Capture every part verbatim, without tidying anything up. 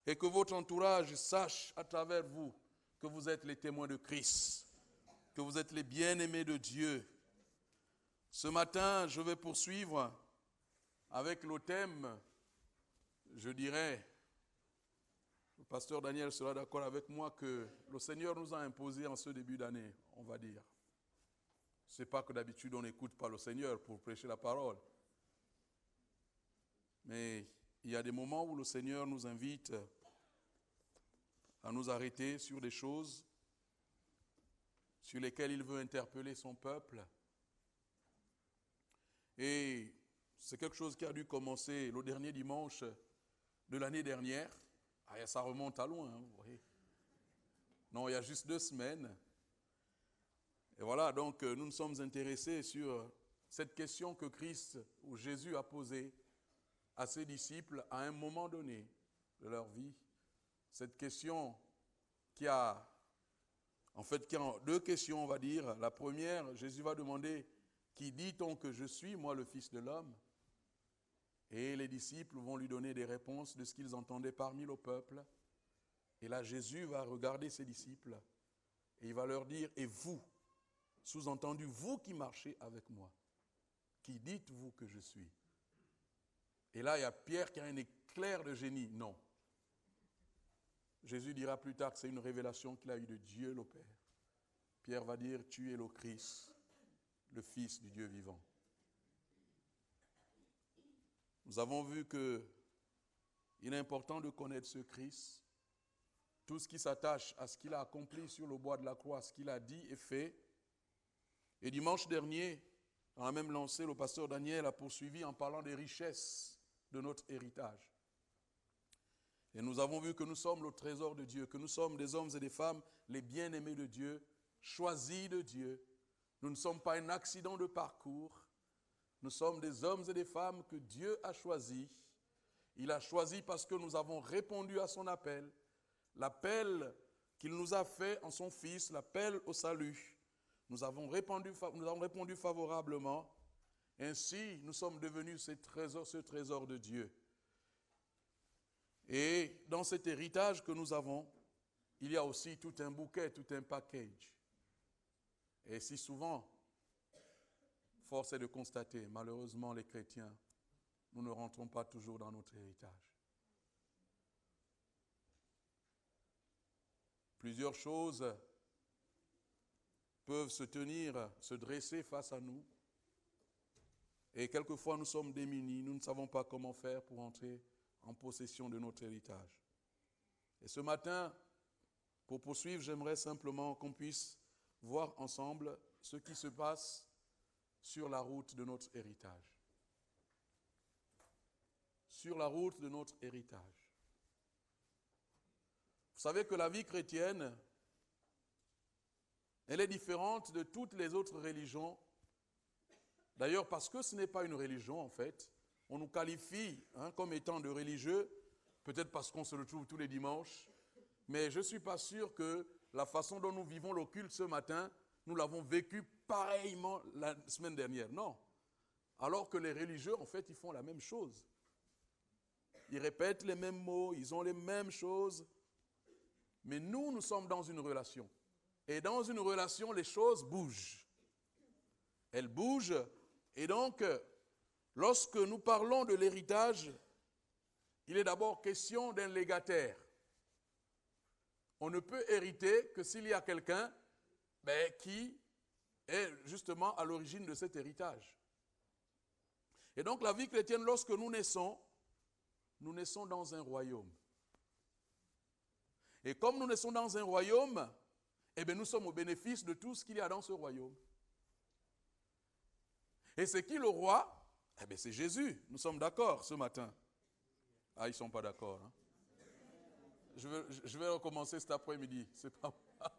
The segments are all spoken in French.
Et que votre entourage sache à travers vous que vous êtes les témoins de Christ, que vous êtes les bien-aimés de Dieu. Ce matin, je vais poursuivre avec le thème, je dirais, le pasteur Daniel sera d'accord avec moi, que le Seigneur nous a imposé en ce début d'année, on va dire. Ce n'est pas que d'habitude on n'écoute pas le Seigneur pour prêcher la parole. Mais il y a des moments où le Seigneur nous invite à nous arrêter sur des choses sur lesquelles il veut interpeller son peuple. Et c'est quelque chose qui a dû commencer le dernier dimanche de l'année dernière. Ah, ça remonte à loin, hein, vous voyez. Non, il y a juste deux semaines. Et voilà, donc nous nous sommes intéressés sur cette question que Christ ou Jésus a posée à ses disciples à un moment donné de leur vie. Cette question qui a, en fait, qui a deux questions, on va dire. La première, Jésus va demander, qui dit-on que je suis, moi le Fils de l'homme? Et les disciples vont lui donner des réponses de ce qu'ils entendaient parmi le peuple. Et là, Jésus va regarder ses disciples et il va leur dire, et vous, sous-entendu, vous qui marchez avec moi, qui dites-vous que je suis? Et là, il y a Pierre qui a un éclair de génie. Non. Jésus dira plus tard que c'est une révélation qu'il a eue de Dieu le Père. Pierre va dire, tu es le Christ, le Fils du Dieu vivant. Nous avons vu qu'il est important de connaître ce Christ, tout ce qui s'attache à ce qu'il a accompli sur le bois de la croix, ce qu'il a dit et fait. Et dimanche dernier, dans la même lancée, le pasteur Daniel a poursuivi en parlant des richesses de notre héritage. Et nous avons vu que nous sommes le trésor de Dieu, que nous sommes des hommes et des femmes, les bien-aimés de Dieu, choisis de Dieu. Nous ne sommes pas un accident de parcours. Nous sommes des hommes et des femmes que Dieu a choisis. Il a choisi parce que nous avons répondu à son appel, l'appel qu'il nous a fait en son Fils, l'appel au salut. Nous avons répondu, nous avons répondu favorablement. Ainsi, nous sommes devenus ce trésor, ce trésor de Dieu. Et dans cet héritage que nous avons, il y a aussi tout un bouquet, tout un package. Et si souvent, force est de constater, malheureusement les chrétiens, nous ne rentrons pas toujours dans notre héritage. Plusieurs choses peuvent se tenir, se dresser face à nous. Et quelquefois nous sommes démunis, nous ne savons pas comment faire pour entrer en possession de notre héritage. Et ce matin, pour poursuivre, j'aimerais simplement qu'on puisse voir ensemble ce qui se passe sur la route de notre héritage. Sur la route de notre héritage. Vous savez que la vie chrétienne, elle est différente de toutes les autres religions. D'ailleurs, parce que ce n'est pas une religion, en fait, on nous qualifie hein, comme étant de religieux, peut-être parce qu'on se retrouve tous les dimanches, mais je ne suis pas sûr que la façon dont nous vivons le culte ce matin, nous l'avons vécu pareillement la semaine dernière. Non. Alors que les religieux, en fait, ils font la même chose. Ils répètent les mêmes mots, ils ont les mêmes choses, mais nous, nous sommes dans une relation. Et dans une relation, les choses bougent. Elles bougent, et donc, lorsque nous parlons de l'héritage, il est d'abord question d'un légataire. On ne peut hériter que s'il y a quelqu'un ben, qui est justement à l'origine de cet héritage. Et donc la vie chrétienne, lorsque nous naissons, nous naissons dans un royaume. Et comme nous naissons dans un royaume, eh bien, nous sommes au bénéfice de tout ce qu'il y a dans ce royaume. Et c'est qui le roi? Eh bien, c'est Jésus. Nous sommes d'accord ce matin. Ah, ils ne sont pas d'accord. Hein? Je vais, je vais recommencer cet après-midi. C'est pas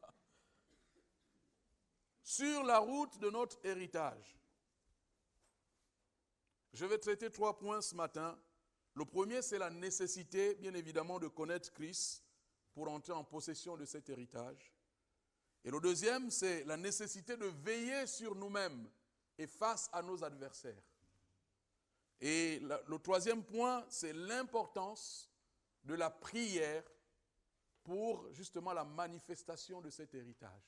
Sur la route de notre héritage. Je vais traiter trois points ce matin. Le premier, c'est la nécessité, bien évidemment, de connaître Christ pour entrer en possession de cet héritage. Et le deuxième, c'est la nécessité de veiller sur nous-mêmes et face à nos adversaires. Et le troisième point, c'est l'importance de la prière pour justement la manifestation de cet héritage.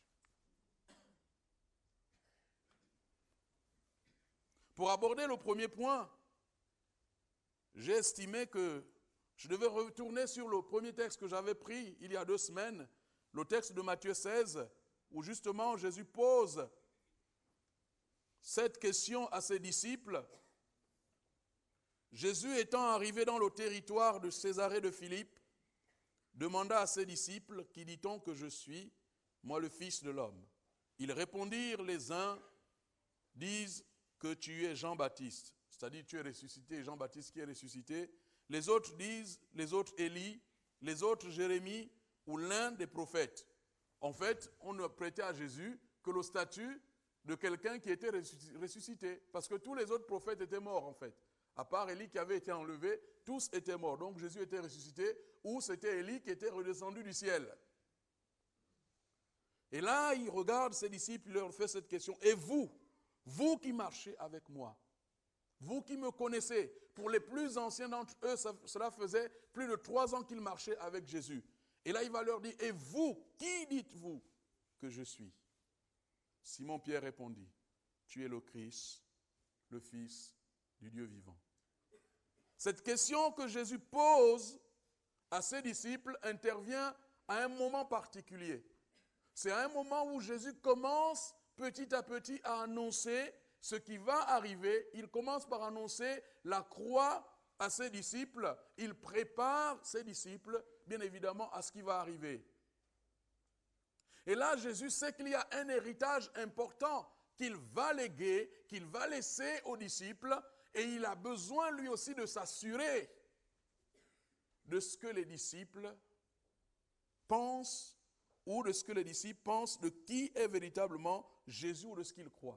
Pour aborder le premier point, j'ai estimé que je devais retourner sur le premier texte que j'avais pris il y a deux semaines, le texte de Matthieu seize, où justement Jésus pose cette question à ses disciples. Jésus étant arrivé dans le territoire de Césarée de Philippe, demanda à ses disciples, qui dit-on que je suis, moi le Fils de l'homme? Ils répondirent, les uns disent que tu es Jean-Baptiste, c'est-à-dire tu es ressuscité, Jean-Baptiste qui est ressuscité. Les autres disent, les autres Élie, les autres Jérémie ou l'un des prophètes. En fait, on ne prêtait à Jésus que le statut de quelqu'un qui était ressuscité, parce que tous les autres prophètes étaient morts en fait. À part Élie qui avait été enlevé, tous étaient morts. Donc Jésus était ressuscité, ou c'était Élie qui était redescendu du ciel. Et là, il regarde ses disciples, il leur fait cette question. Et vous, vous qui marchez avec moi, vous qui me connaissez, pour les plus anciens d'entre eux, ça, cela faisait plus de trois ans qu'ils marchaient avec Jésus. Et là, il va leur dire, et vous, qui dites-vous que je suis? Simon-Pierre répondit, tu es le Christ, le Fils du Dieu vivant. Cette question que Jésus pose à ses disciples intervient à un moment particulier. C'est à un moment où Jésus commence petit à petit à annoncer ce qui va arriver. Il commence par annoncer la croix à ses disciples. Il prépare ses disciples, bien évidemment, à ce qui va arriver. Et là, Jésus sait qu'il y a un héritage important qu'il va léguer, qu'il va laisser aux disciples, et il a besoin lui aussi de s'assurer de ce que les disciples pensent, ou de ce que les disciples pensent de qui est véritablement Jésus ou de ce qu'ils croient.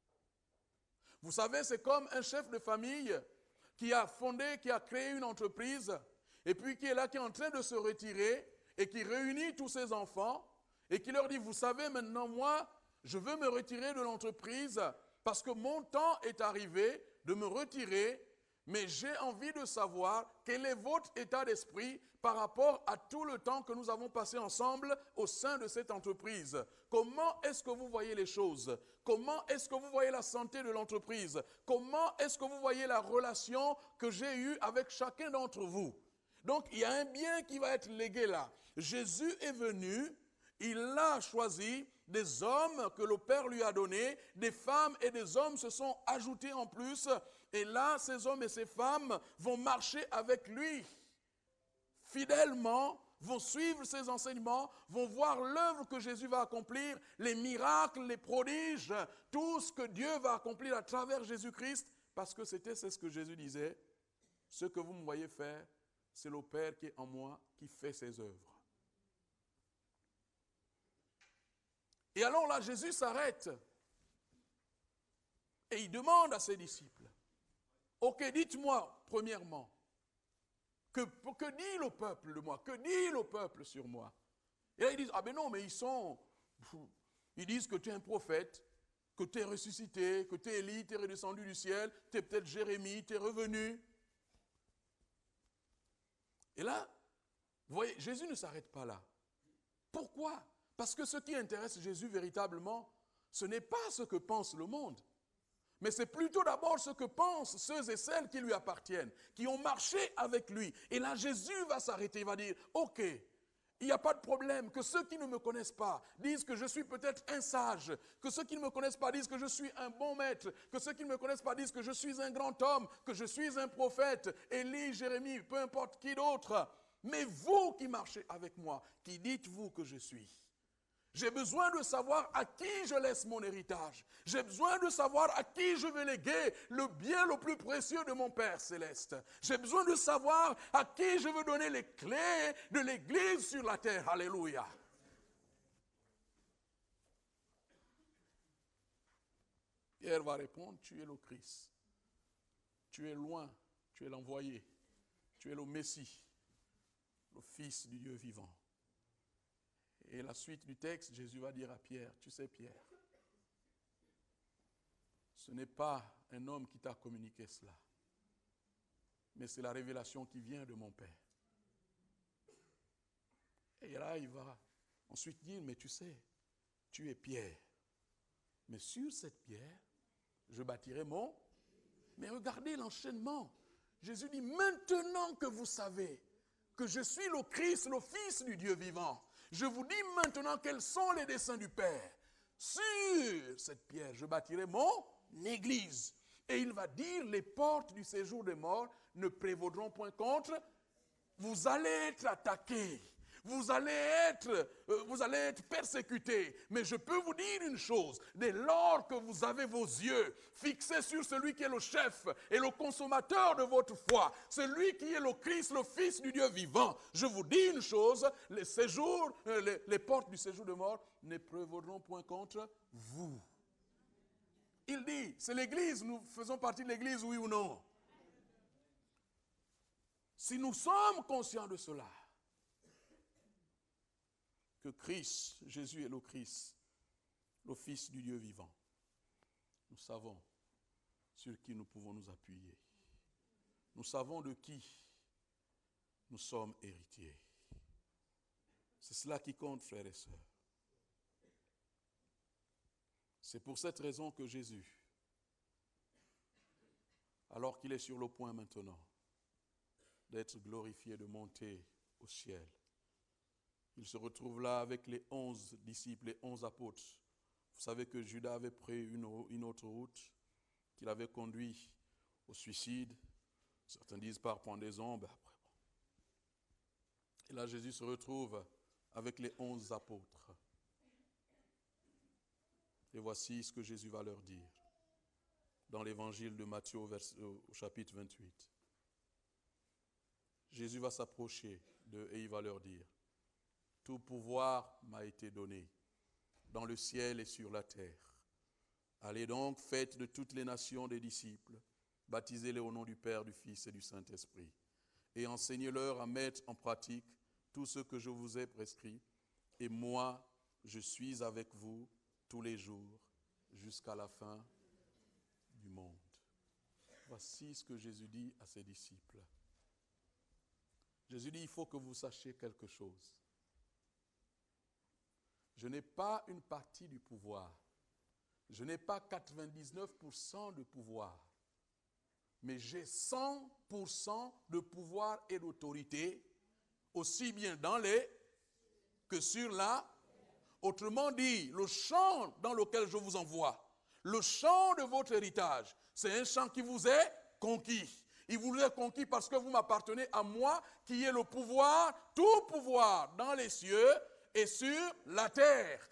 Vous savez, c'est comme un chef de famille qui a fondé, qui a créé une entreprise, et puis qui est là, qui est en train de se retirer, et qui réunit tous ses enfants, et qui leur dit, vous savez, maintenant, moi, je veux me retirer de l'entreprise, parce que mon temps est arrivé de me retirer, mais j'ai envie de savoir quel est votre état d'esprit par rapport à tout le temps que nous avons passé ensemble au sein de cette entreprise. Comment est-ce que vous voyez les choses? Comment est-ce que vous voyez la santé de l'entreprise? Comment est-ce que vous voyez la relation que j'ai eue avec chacun d'entre vous? Donc, il y a un bien qui va être légué là. Jésus est venu, il a choisi des hommes que le Père lui a donnés, des femmes et des hommes se sont ajoutés en plus. Et là, ces hommes et ces femmes vont marcher avec lui fidèlement, vont suivre ses enseignements, vont voir l'œuvre que Jésus va accomplir, les miracles, les prodiges, tout ce que Dieu va accomplir à travers Jésus-Christ, parce que c'était c'est ce que Jésus disait, ce que vous me voyez faire, c'est le Père qui est en moi, qui fait ses œuvres. Et alors là, Jésus s'arrête et il demande à ses disciples, ok, dites-moi, premièrement, que, que dit le peuple de moi? Que dit le peuple sur moi? Et là, ils disent, ah ben non, mais ils sont, ils disent que tu es un prophète, que tu es ressuscité, que tu es Élie, tu es redescendu du ciel, tu es peut-être Jérémie, tu es revenu. Et là, vous voyez, Jésus ne s'arrête pas là. Pourquoi? Parce que ce qui intéresse Jésus véritablement, ce n'est pas ce que pense le monde. Mais c'est plutôt d'abord ce que pensent ceux et celles qui lui appartiennent, qui ont marché avec lui. Et là, Jésus va s'arrêter, il va dire, ok, il n'y a pas de problème, que ceux qui ne me connaissent pas disent que je suis peut-être un sage, que ceux qui ne me connaissent pas disent que je suis un bon maître, que ceux qui ne me connaissent pas disent que je suis un grand homme, que je suis un prophète, Élie, Jérémie, peu importe qui d'autre. Mais vous qui marchez avec moi, qui dites-vous que je suis? J'ai besoin de savoir à qui je laisse mon héritage. J'ai besoin de savoir à qui je vais léguer le bien le plus précieux de mon Père céleste. J'ai besoin de savoir à qui je veux donner les clés de l'Église sur la terre. Alléluia. Pierre va répondre, tu es le Christ. Tu es loin, tu es l'envoyé. Tu es le Messie, le Fils du Dieu vivant. Et la suite du texte, Jésus va dire à Pierre, tu sais Pierre, ce n'est pas un homme qui t'a communiqué cela, mais c'est la révélation qui vient de mon Père. Et là, il va ensuite dire, mais tu sais, tu es pierre. Mais sur cette pierre, je bâtirai mon... Mais regardez l'enchaînement. Jésus dit, maintenant que vous savez que je suis le Christ, le Fils du Dieu vivant, je vous dis maintenant quels sont les desseins du Père. Sur cette pierre, je bâtirai mon église. Et il va dire, les portes du séjour des morts ne prévaudront point contre. Vous allez être attaqués. Vous allez être, euh, vous allez être persécutés. Mais je peux vous dire une chose. Dès lors que vous avez vos yeux fixés sur celui qui est le chef et le consommateur de votre foi, celui qui est le Christ, le Fils du Dieu vivant, je vous dis une chose, les séjours, euh, les, les portes du séjour de mort ne prévaudront point contre vous. Il dit, c'est l'Église, nous faisons partie de l'Église, oui ou non? Si nous sommes conscients de cela, que Christ, Jésus est le Christ, le Fils du Dieu vivant, nous savons sur qui nous pouvons nous appuyer. Nous savons de qui nous sommes héritiers. C'est cela qui compte, frères et sœurs. C'est pour cette raison que Jésus, alors qu'il est sur le point maintenant d'être glorifié, de monter au ciel, il se retrouve là avec les onze disciples, les onze apôtres. Vous savez que Judas avait pris une, une autre route qui l'avait conduit au suicide. Certains disent par pendaison, ben après. Et là, Jésus se retrouve avec les onze apôtres. Et voici ce que Jésus va leur dire dans l'évangile de Matthieu au, vers, au chapitre vingt-huit. Jésus va s'approcher d'eux et il va leur dire, tout pouvoir m'a été donné dans le ciel et sur la terre. Allez donc, faites de toutes les nations des disciples, baptisez-les au nom du Père, du Fils et du Saint-Esprit, et enseignez-leur à mettre en pratique tout ce que je vous ai prescrit. Et moi, je suis avec vous tous les jours jusqu'à la fin du monde. Voici ce que Jésus dit à ses disciples. Jésus dit, il faut que vous sachiez quelque chose. Je n'ai pas une partie du pouvoir. Je n'ai pas quatre-vingt-dix-neuf pour cent de pouvoir. Mais j'ai cent pour cent de pouvoir et d'autorité, aussi bien dans les que sur la. Autrement dit, le champ dans lequel je vous envoie, le champ de votre héritage, c'est un champ qui vous est conquis. Il vous est conquis parce que vous m'appartenez à moi, qui ai le pouvoir, tout pouvoir dans les cieux et sur la terre.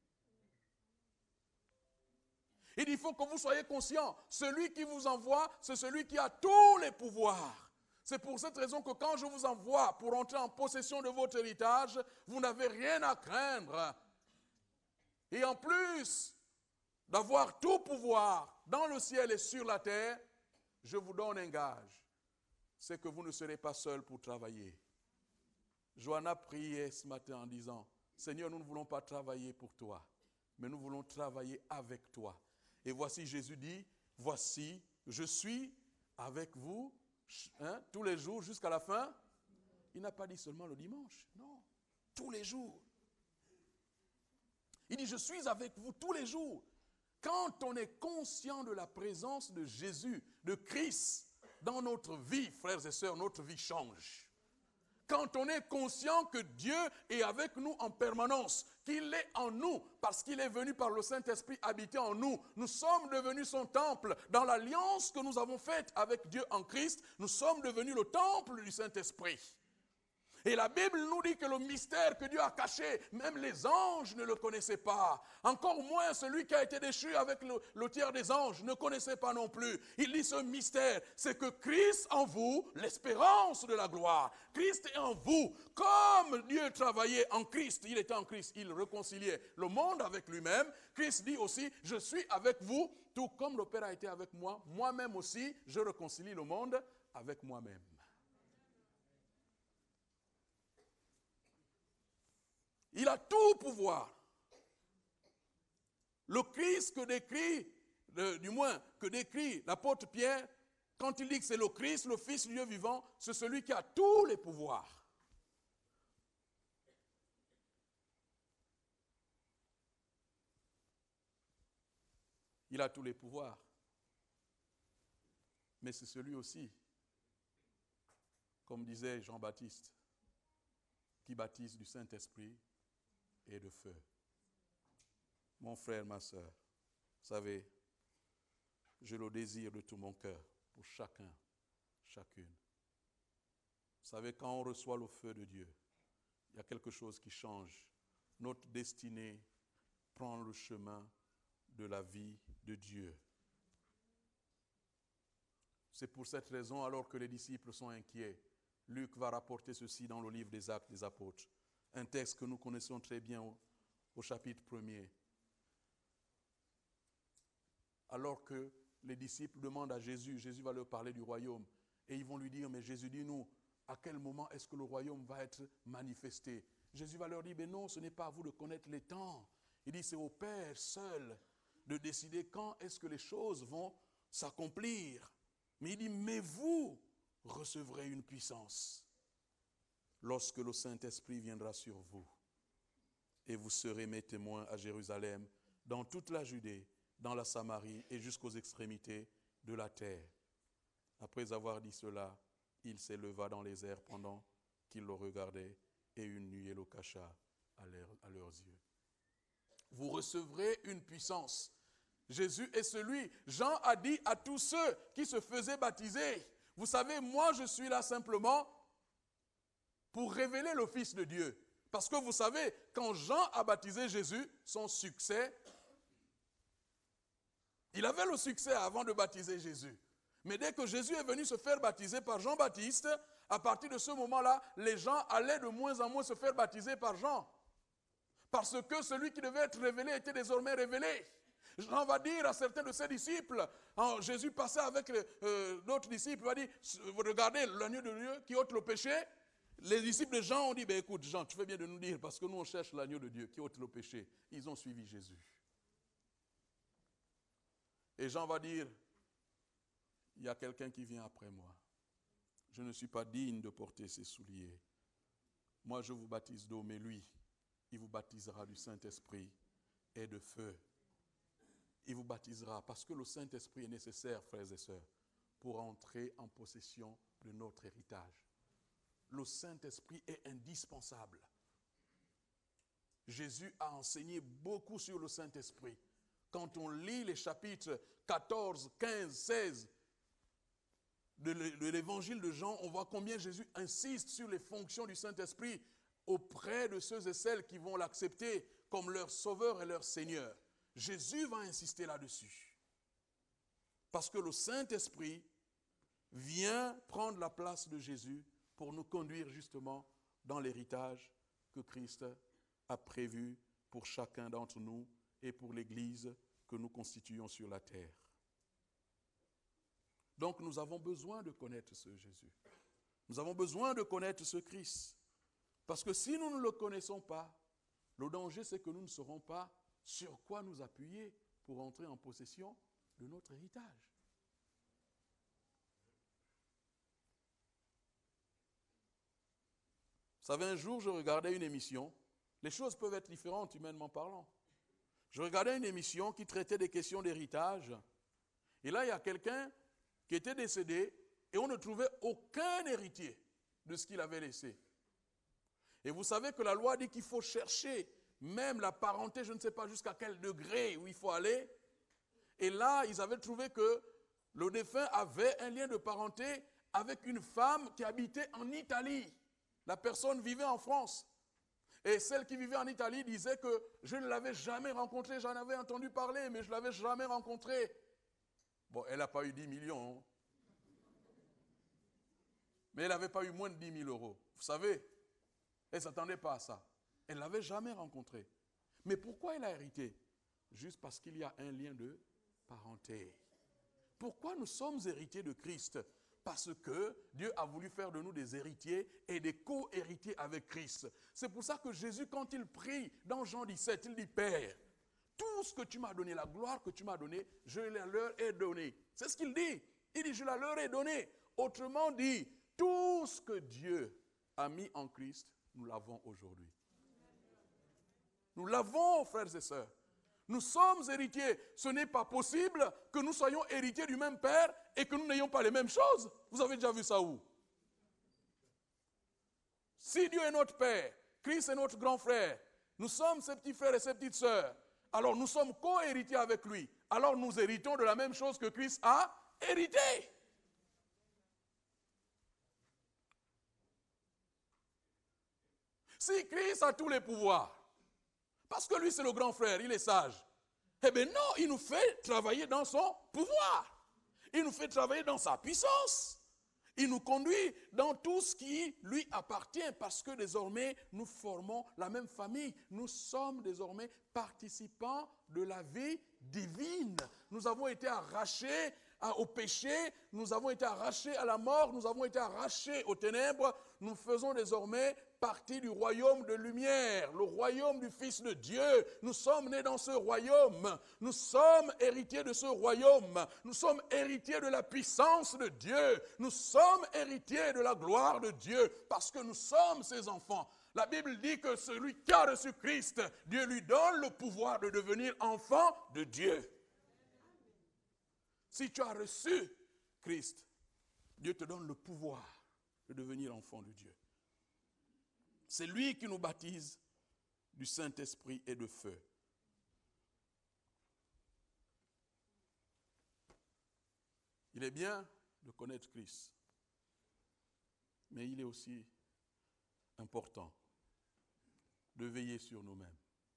Il faut que vous soyez conscients, celui qui vous envoie, c'est celui qui a tous les pouvoirs. C'est pour cette raison que quand je vous envoie pour entrer en possession de votre héritage, vous n'avez rien à craindre. Et en plus d'avoir tout pouvoir dans le ciel et sur la terre, je vous donne un gage, c'est que vous ne serez pas seul pour travailler. Johanna priait ce matin en disant, Seigneur, nous ne voulons pas travailler pour toi, mais nous voulons travailler avec toi. Et voici Jésus dit, voici, je suis avec vous hein, tous les jours jusqu'à la fin. Il n'a pas dit seulement le dimanche, non, tous les jours. Il dit, je suis avec vous tous les jours. Quand on est conscient de la présence de Jésus, de Christ, dans notre vie, frères et sœurs, notre vie change. Quand on est conscient que Dieu est avec nous en permanence, qu'il est en nous, parce qu'il est venu par le Saint-Esprit habiter en nous, nous sommes devenus son temple. Dans l'alliance que nous avons faite avec Dieu en Christ, nous sommes devenus le temple du Saint-Esprit. Et la Bible nous dit que le mystère que Dieu a caché, même les anges ne le connaissaient pas. Encore moins celui qui a été déchu avec le, le tiers des anges ne connaissait pas non plus. Il dit ce mystère, c'est que Christ en vous, l'espérance de la gloire. Christ est en vous. Comme Dieu travaillait en Christ, il était en Christ, il réconciliait le monde avec lui-même. Christ dit aussi, je suis avec vous, tout comme le Père a été avec moi. Moi-même aussi, je réconcilie le monde avec moi-même. Il a tout pouvoir. Le Christ que décrit, le, du moins que décrit l'apôtre Pierre, quand il dit que c'est le Christ, le Fils du Dieu vivant, c'est celui qui a tous les pouvoirs. Il a tous les pouvoirs. Mais c'est celui aussi, comme disait Jean-Baptiste, qui baptise du Saint-Esprit et de feu. Mon frère, ma soeur, vous savez, j'ai le désir de tout mon cœur pour chacun, chacune. Vous savez, quand on reçoit le feu de Dieu, il y a quelque chose qui change. Notre destinée prend le chemin de la vie de Dieu. C'est pour cette raison, alors que les disciples sont inquiets, Luc va rapporter ceci dans le livre des Actes des Apôtres, un texte que nous connaissons très bien au, au chapitre premier. Alors que les disciples demandent à Jésus, Jésus va leur parler du royaume, et ils vont lui dire, mais Jésus, dis-nous, à quel moment est-ce que le royaume va être manifesté? Jésus va leur dire, mais non, ce n'est pas à vous de connaître les temps. Il dit, c'est au Père seul de décider quand est-ce que les choses vont s'accomplir. Mais il dit, mais vous recevrez une puissance lorsque le Saint-Esprit viendra sur vous. Et vous serez mes témoins à Jérusalem, dans toute la Judée, dans la Samarie et jusqu'aux extrémités de la terre. Après avoir dit cela, il s'éleva dans les airs pendant qu'ils le regardaient, et une nuée le cacha à, leur, à leurs yeux. Vous recevrez une puissance. Jésus est celui, Jean a dit à tous ceux qui se faisaient baptiser, vous savez, moi je suis là simplement pour révéler le Fils de Dieu. Parce que vous savez, quand Jean a baptisé Jésus, son succès, il avait le succès avant de baptiser Jésus. Mais dès que Jésus est venu se faire baptiser par Jean-Baptiste, à partir de ce moment-là, les gens allaient de moins en moins se faire baptiser par Jean. Parce que celui qui devait être révélé était désormais révélé. Jean va dire à certains de ses disciples, hein, Jésus passait avec euh, d'autres disciples, il va dire, regardez l'agneau de Dieu qui ôte le péché. Les disciples de Jean ont dit, ben écoute Jean, tu fais bien de nous dire, parce que nous on cherche l'agneau de Dieu qui ôte le péché. Ils ont suivi Jésus. Et Jean va dire, il y a quelqu'un qui vient après moi. Je ne suis pas digne de porter ses souliers. Moi, je vous baptise d'eau, mais lui, il vous baptisera du Saint-Esprit et de feu. Il vous baptisera parce que le Saint-Esprit est nécessaire, frères et sœurs, pour entrer en possession de notre héritage. Le Saint-Esprit est indispensable. Jésus a enseigné beaucoup sur le Saint-Esprit. Quand on lit les chapitres quatorze, quinze, seize de l'évangile de Jean, on voit combien Jésus insiste sur les fonctions du Saint-Esprit auprès de ceux et celles qui vont l'accepter comme leur sauveur et leur Seigneur. Jésus va insister là-dessus. Parce que le Saint-Esprit vient prendre la place de Jésus pour nous conduire justement dans l'héritage que Christ a prévu pour chacun d'entre nous et pour l'Église que nous constituons sur la terre. Donc nous avons besoin de connaître ce Jésus. Nous avons besoin de connaître ce Christ. Parce que si nous ne le connaissons pas, le danger c'est que nous ne saurons pas sur quoi nous appuyer pour entrer en possession de notre héritage. Vous savez, un jour je regardais une émission, les choses peuvent être différentes humainement parlant. Je regardais une émission qui traitait des questions d'héritage. Et là, il y a quelqu'un qui était décédé et on ne trouvait aucun héritier de ce qu'il avait laissé. Et vous savez que la loi dit qu'il faut chercher même la parenté, je ne sais pas jusqu'à quel degré où il faut aller. Et là, ils avaient trouvé que le défunt avait un lien de parenté avec une femme qui habitait en Italie. La personne vivait en France. Et celle qui vivait en Italie disait que je ne l'avais jamais rencontrée, j'en avais entendu parler, mais je ne l'avais jamais rencontrée. Bon, elle n'a pas eu dix millions. Hein. Mais elle n'avait pas eu moins de dix mille euros. Vous savez, elle ne s'attendait pas à ça. Elle ne l'avait jamais rencontrée. Mais pourquoi elle a hérité? Juste parce qu'il y a un lien de parenté. Pourquoi nous sommes héritiers de Christ? Parce que Dieu a voulu faire de nous des héritiers et des co-héritiers avec Christ. C'est pour ça que Jésus, quand il prie dans Jean dix-sept, il dit, Père, tout ce que tu m'as donné, la gloire que tu m'as donnée, je la leur ai donnée. C'est ce qu'il dit. Il dit, je la leur ai donnée. Autrement dit, tout ce que Dieu a mis en Christ, nous l'avons aujourd'hui. Nous l'avons, frères et sœurs. Nous sommes héritiers. Ce n'est pas possible que nous soyons héritiers du même Père et que nous n'ayons pas les mêmes choses. Vous avez déjà vu ça où? Si Dieu est notre Père, Christ est notre grand frère, nous sommes ses petits frères et ses petites sœurs, alors nous sommes co-héritiers avec lui. Alors nous héritons de la même chose que Christ a hérité. Si Christ a tous les pouvoirs, parce que lui c'est le grand frère, il est sage, eh bien non, il nous fait travailler dans son pouvoir. Il nous fait travailler dans sa puissance. Il nous conduit dans tout ce qui lui appartient parce que désormais nous formons la même famille. Nous sommes désormais participants de la vie divine. Nous avons été arrachés au péché, nous avons été arrachés à la mort, nous avons été arrachés aux ténèbres. Nous faisons désormais partie du royaume de lumière, le royaume du Fils de Dieu. Nous sommes nés dans ce royaume. Nous sommes héritiers de ce royaume. Nous sommes héritiers de la puissance de Dieu. Nous sommes héritiers de la gloire de Dieu parce que nous sommes ses enfants. La Bible dit que celui qui a reçu Christ, Dieu lui donne le pouvoir de devenir enfant de Dieu. Si tu as reçu Christ, Dieu te donne le pouvoir de devenir enfant de Dieu. C'est lui qui nous baptise du Saint-Esprit et de feu. Il est bien de connaître Christ, mais il est aussi important de veiller sur nous-mêmes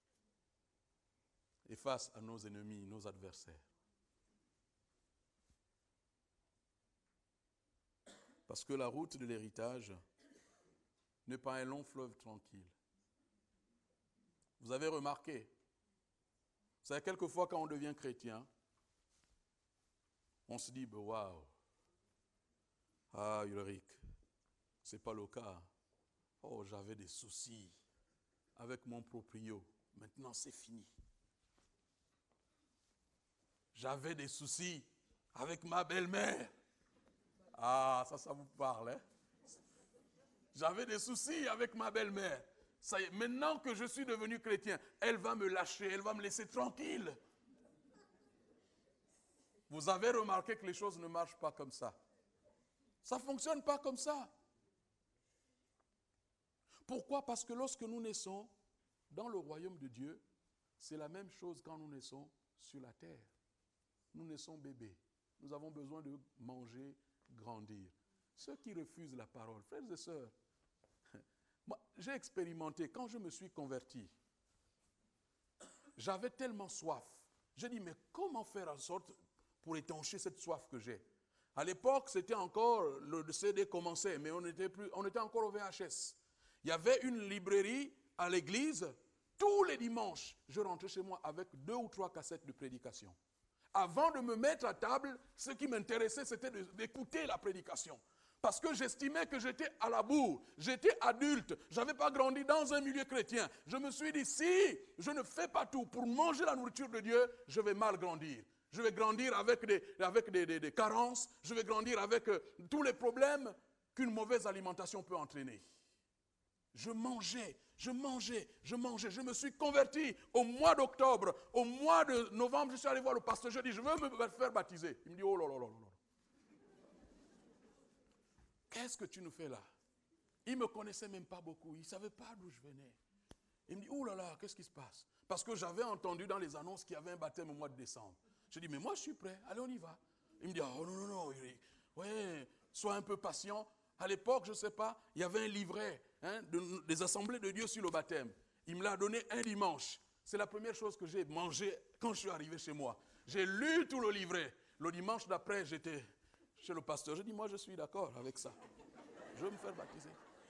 et face à nos ennemis, nos adversaires. Parce que la route de l'héritage n'est pas un long fleuve tranquille. Vous avez remarqué, vous savez, quelquefois quand on devient chrétien, on se dit, ben, waouh, ah Ulrich, c'est pas le cas. Oh, j'avais des soucis avec mon proprio, maintenant c'est fini. J'avais des soucis avec ma belle-mère. Ah, ça, ça vous parle, hein? J'avais des soucis avec ma belle-mère. Ça y est, maintenant que je suis devenu chrétien, elle va me lâcher, elle va me laisser tranquille. Vous avez remarqué que les choses ne marchent pas comme ça. Ça ne fonctionne pas comme ça. Pourquoi? Parce que lorsque nous naissons dans le royaume de Dieu, c'est la même chose quand nous naissons sur la terre. Nous naissons bébés. Nous avons besoin de manger, grandir. Ceux qui refusent la parole, frères et sœurs, moi, j'ai expérimenté, quand je me suis converti, j'avais tellement soif. J'ai dit, mais comment faire en sorte pour étancher cette soif que j'ai? À l'époque, c'était encore, le C D commençait, mais on était, plus, on était encore au V H S. Il y avait une librairie à l'église. Tous les dimanches, je rentrais chez moi avec deux ou trois cassettes de prédication. Avant de me mettre à table, ce qui m'intéressait, c'était d'écouter la prédication. Parce que j'estimais que j'étais à la bourre, j'étais adulte, je n'avais pas grandi dans un milieu chrétien. Je me suis dit, si je ne fais pas tout pour manger la nourriture de Dieu, je vais mal grandir. Je vais grandir avec des, avec des, des, des carences, je vais grandir avec euh, tous les problèmes qu'une mauvaise alimentation peut entraîner. Je mangeais, je mangeais, je mangeais. Je me suis converti au mois d'octobre. Au mois de novembre, je suis allé voir le pasteur. Je dis, je veux me faire baptiser. Il me dit, oh là là là là. Qu'est-ce que tu nous fais là? Il ne me connaissait même pas beaucoup. Il ne savait pas d'où je venais. Il me dit, oh là là, qu'est-ce qui se passe? Parce que j'avais entendu dans les annonces qu'il y avait un baptême au mois de décembre. Je dis, mais moi je suis prêt, allez on y va. Il me dit, oh non, non, non, ouais, sois un peu patient. À l'époque, je ne sais pas, il y avait un livret hein, de, des assemblées de Dieu sur le baptême. Il me l'a donné un dimanche. C'est la première chose que j'ai mangé quand je suis arrivé chez moi. J'ai lu tout le livret. Le dimanche d'après, j'étais chez le pasteur. Je dis, moi je suis d'accord avec ça. Je veux me faire baptiser.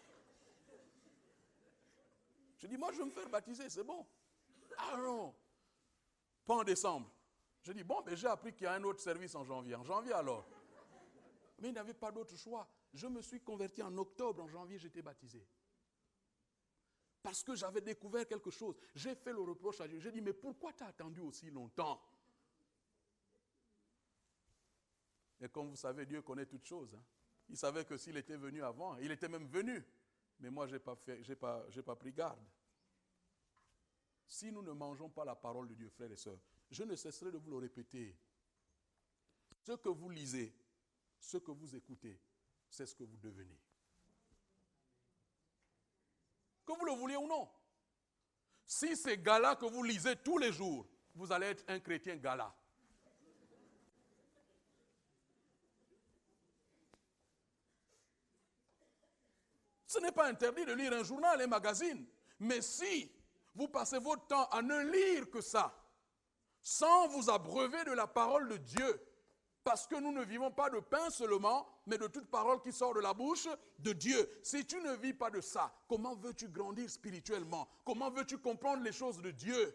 Je dis, moi je veux me faire baptiser, c'est bon. Ah non, pas en décembre. Je dis, bon, ben, j'ai appris qu'il y a un autre service en janvier. En janvier alors. Mais il n'y avait pas d'autre choix. Je me suis converti en octobre, en janvier, j'étais baptisé. Parce que j'avais découvert quelque chose. J'ai fait le reproche à Dieu. J'ai dit, mais pourquoi tu as attendu aussi longtemps? Et comme vous savez, Dieu connaît toutes choses. Hein. Il savait que s'il était venu avant, il était même venu. Mais moi, je n'ai pas, fait, j'ai pas, j'ai pas pris garde. si nous ne mangeons pas la parole de Dieu, frères et sœurs, je ne cesserai de vous le répéter. Ce que vous lisez, ce que vous écoutez, c'est ce que vous devenez. Que vous le vouliez ou non. Si c'est gala que vous lisez tous les jours, vous allez être un chrétien gala. Ce n'est pas interdit de lire un journal, un magazine. Mais si vous passez votre temps à ne lire que ça, sans vous abreuver de la parole de Dieu, parce que nous ne vivons pas de pain seulement, mais de toute parole qui sort de la bouche de Dieu. Si tu ne vis pas de ça, comment veux-tu grandir spirituellement? Comment veux-tu comprendre les choses de Dieu?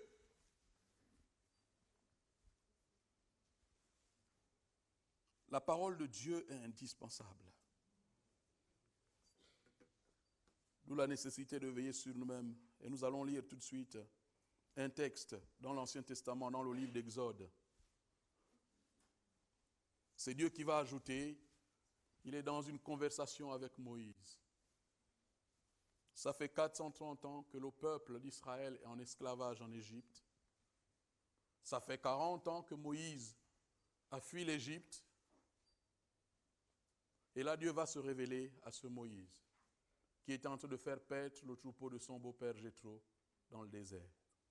La parole de Dieu est indispensable. D'où la nécessité de veiller sur nous-mêmes. Et nous allons lire tout de suite un texte dans l'Ancien Testament, dans le livre d'Exode. C'est Dieu qui va ajouter, il est dans une conversation avec Moïse. Ça fait quatre cent trente ans que le peuple d'Israël est en esclavage en Égypte. Ça fait quarante ans que Moïse a fui l'Égypte. Et là, Dieu va se révéler à ce Moïse, qui est en train de faire paître le troupeau de son beau-père Jéthro dans le désert.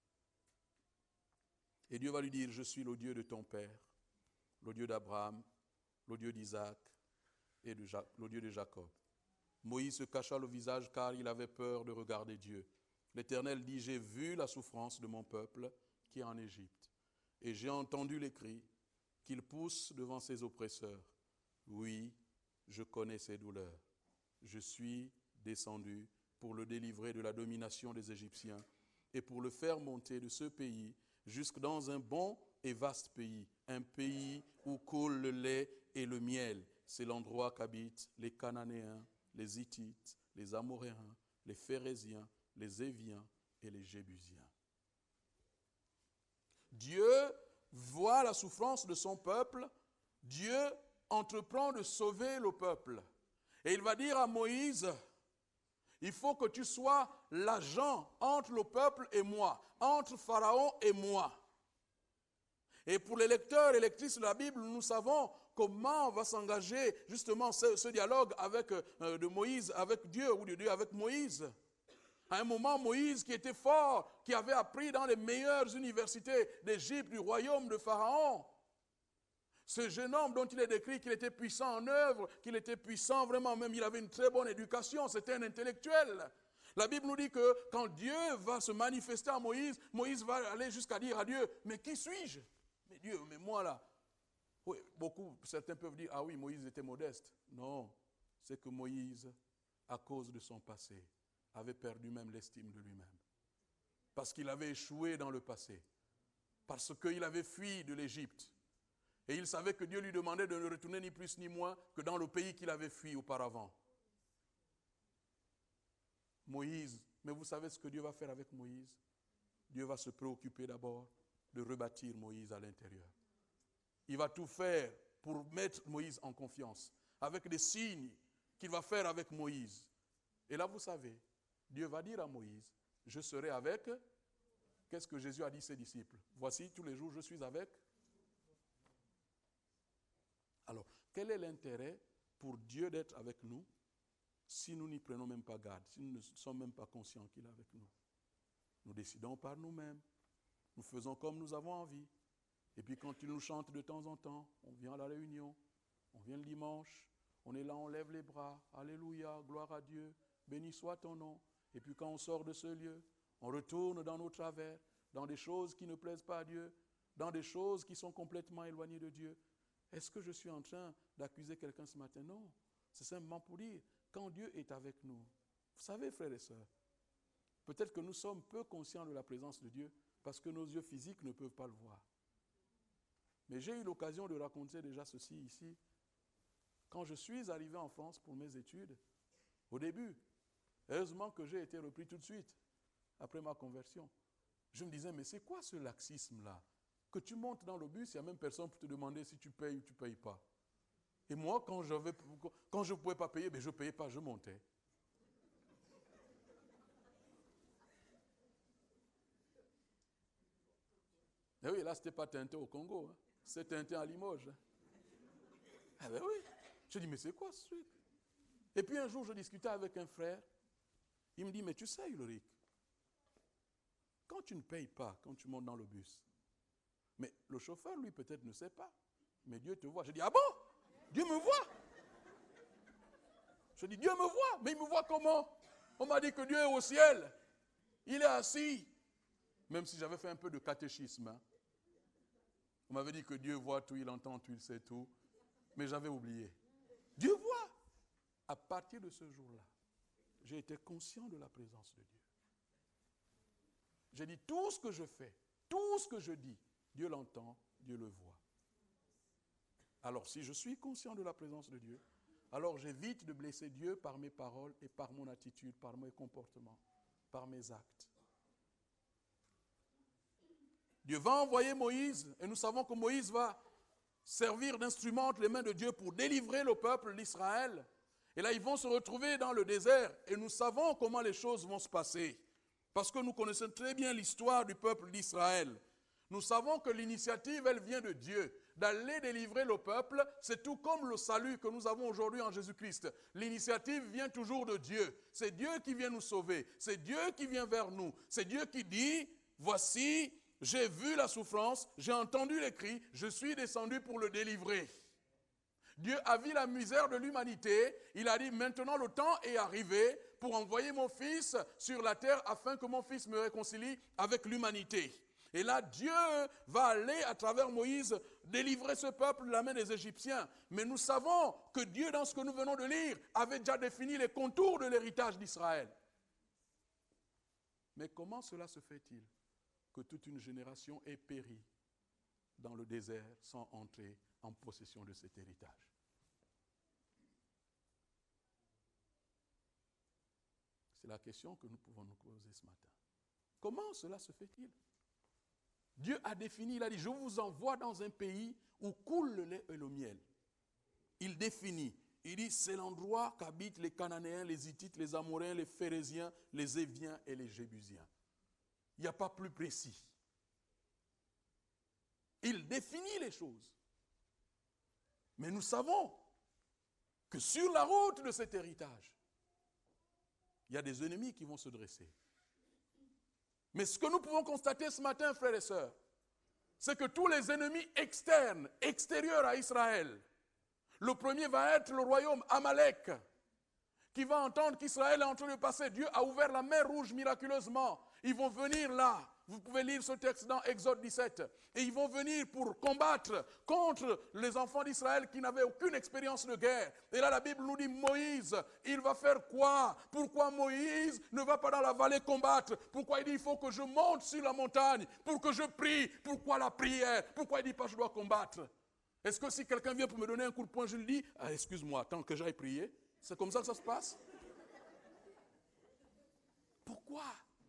Et Dieu va lui dire, je suis le Dieu de ton père, le Dieu d'Abraham, le Dieu d'Isaac et de ja- le Dieu de Jacob. Moïse se cacha le visage car il avait peur de regarder Dieu. L'Éternel dit, j'ai vu la souffrance de mon peuple qui est en Égypte, et j'ai entendu les cris qu'il pousse devant ses oppresseurs. Oui, je connais ses douleurs. Je suis descendu pour le délivrer de la domination des Égyptiens et pour le faire monter de ce pays jusque dans un bon et vaste pays, un pays où coule le lait et le miel. C'est l'endroit qu'habitent les Cananéens, les Hittites, les Amoréens, les Phérésiens, les Éviens et les Jébusiens. Dieu voit la souffrance de son peuple. Dieu entreprend de sauver le peuple. Et il va dire à Moïse, il faut que tu sois l'agent entre le peuple et moi, entre Pharaon et moi. Et pour les lecteurs et lectrices de la Bible, nous savons comment va s'engager justement ce, ce dialogue avec, euh, de Moïse avec Dieu ou de Dieu avec Moïse. À un moment, Moïse, qui était fort, qui avait appris dans les meilleures universités d'Égypte, du royaume de Pharaon, ce jeune homme dont il est décrit qu'il était puissant en œuvre, qu'il était puissant vraiment, même il avait une très bonne éducation, c'était un intellectuel. La Bible nous dit que quand Dieu va se manifester à Moïse, Moïse va aller jusqu'à dire à Dieu, mais qui suis-je? Mais Dieu, mais moi là. Oui, beaucoup, certains peuvent dire, ah oui, Moïse était modeste. Non, c'est que Moïse, à cause de son passé, avait perdu même l'estime de lui-même. Parce qu'il avait échoué dans le passé. Parce qu'il avait fui de l'Égypte. Et il savait que Dieu lui demandait de ne retourner ni plus ni moins que dans le pays qu'il avait fui auparavant. Moïse, mais vous savez ce que Dieu va faire avec Moïse? Dieu va se préoccuper d'abord de rebâtir Moïse à l'intérieur. Il va tout faire pour mettre Moïse en confiance, avec des signes qu'il va faire avec Moïse. Et là, vous savez, Dieu va dire à Moïse, je serai avec, qu'est-ce que Jésus a dit à ses disciples? Voici, tous les jours, je suis avec. Alors, quel est l'intérêt pour Dieu d'être avec nous si nous n'y prenons même pas garde, si nous ne sommes même pas conscients qu'il est avec nous? Nous décidons par nous-mêmes, nous faisons comme nous avons envie. Et puis quand il nous chante de temps en temps, on vient à la réunion, on vient le dimanche, on est là, on lève les bras, alléluia, gloire à Dieu, béni soit ton nom. Et puis quand on sort de ce lieu, on retourne dans nos travers, dans des choses qui ne plaisent pas à Dieu, dans des choses qui sont complètement éloignées de Dieu. Est-ce que je suis en train d'accuser quelqu'un ce matin? Non, c'est simplement pour dire, quand Dieu est avec nous, vous savez, frères et sœurs, peut-être que nous sommes peu conscients de la présence de Dieu parce que nos yeux physiques ne peuvent pas le voir. Mais j'ai eu l'occasion de raconter déjà ceci ici. Quand je suis arrivé en France pour mes études, au début, heureusement que j'ai été repris tout de suite, après ma conversion. Je me disais, mais c'est quoi ce laxisme-là? Que tu montes dans le bus, il n'y a même personne pour te demander si tu payes ou tu ne payes pas. Et moi, quand je ne pouvais pas payer, ben je ne payais pas, je montais. Et oui, là, ce n'était pas Tintin au Congo, hein. C'était Tintin à Limoges. Hein. Ah ben oui. Je dis, mais c'est quoi ce truc? Et puis un jour, je discutais avec un frère. Il me dit, mais tu sais, Ulrich, quand tu ne payes pas, quand tu montes dans le bus, mais le chauffeur, lui, peut-être ne sait pas, mais Dieu te voit. Je dis, ah bon? Dieu me voit? Je dis, Dieu me voit, mais il me voit comment? On m'a dit que Dieu est au ciel. Il est assis. Même si j'avais fait un peu de catéchisme. Hein. On m'avait dit que Dieu voit tout, il entend tout, il sait tout. Mais j'avais oublié. Dieu voit. À partir de ce jour-là, j'ai été conscient de la présence de Dieu. J'ai dit, tout ce que je fais, tout ce que je dis, Dieu l'entend, Dieu le voit. Alors si je suis conscient de la présence de Dieu, alors j'évite de blesser Dieu par mes paroles et par mon attitude, par mes comportements, par mes actes. Dieu va envoyer Moïse, et nous savons que Moïse va servir d'instrument entre les mains de Dieu pour délivrer le peuple d'Israël. Et là, ils vont se retrouver dans le désert, et nous savons comment les choses vont se passer. Parce que nous connaissons très bien l'histoire du peuple d'Israël. Nous savons que l'initiative, elle vient de Dieu. D'aller délivrer le peuple, c'est tout comme le salut que nous avons aujourd'hui en Jésus-Christ. L'initiative vient toujours de Dieu. C'est Dieu qui vient nous sauver. C'est Dieu qui vient vers nous. C'est Dieu qui dit, voici, j'ai vu la souffrance, j'ai entendu les cris, je suis descendu pour le délivrer. Dieu a vu la misère de l'humanité. Il a dit, maintenant le temps est arrivé pour envoyer mon fils sur la terre afin que mon fils me réconcilie avec l'humanité. Et là, Dieu va aller à travers Moïse délivrer ce peuple de la main des Égyptiens. Mais nous savons que Dieu, dans ce que nous venons de lire, avait déjà défini les contours de l'héritage d'Israël. Mais comment cela se fait-il que toute une génération ait péri dans le désert sans entrer en possession de cet héritage? C'est la question que nous pouvons nous poser ce matin. Comment cela se fait-il? Dieu a défini, il a dit, je vous envoie dans un pays où coule le lait et le miel. Il définit, il dit, c'est l'endroit qu'habitent les Cananéens, les Hittites, les Amoréens, les Phérésiens, les Éviens et les Jébusiens. Il n'y a pas plus précis. Il définit les choses. Mais nous savons que sur la route de cet héritage, il y a des ennemis qui vont se dresser. Mais ce que nous pouvons constater ce matin, frères et sœurs, c'est que tous les ennemis externes, extérieurs à Israël, le premier va être le royaume Amalek, qui va entendre qu'Israël est en train de passer. Dieu a ouvert la mer rouge miraculeusement. Ils vont venir là. Vous pouvez lire ce texte dans Exode dix-sept. Et ils vont venir pour combattre contre les enfants d'Israël qui n'avaient aucune expérience de guerre. Et là, la Bible nous dit, Moïse, il va faire quoi? Pourquoi Moïse ne va pas dans la vallée combattre? Pourquoi il dit, il faut que je monte sur la montagne pour que je prie? Pourquoi la prière? Pourquoi il ne dit pas, je dois combattre? Est-ce que si quelqu'un vient pour me donner un coup de poing, je lui dis, ah, excuse-moi, attends que j'aille prier? C'est comme ça que ça se passe? Pourquoi?